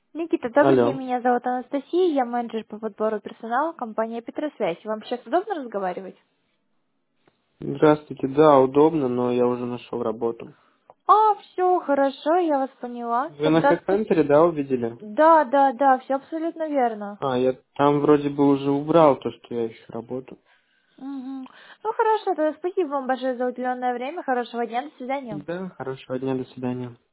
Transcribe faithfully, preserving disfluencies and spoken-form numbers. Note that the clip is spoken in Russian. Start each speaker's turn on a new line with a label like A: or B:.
A: Никита, добрый день,
B: Алло.
A: меня зовут Анастасия, я менеджер по подбору персонала компании Петросвязь. Вам сейчас удобно разговаривать?
B: Здравствуйте. Да, удобно, но я уже нашел работу.
A: А, все, хорошо, я вас поняла.
B: Вы на
A: Тогда спасибо.
B: HeadHunter, да, увидели?
A: Да, да, да, все абсолютно верно.
B: А, я там вроде бы уже убрал то, что я ищу работу.
A: Мгм. Ну хорошо, тогда спасибо вам большое за уделенное время, хорошего дня, до свидания.
B: Да, хорошего дня, до свидания.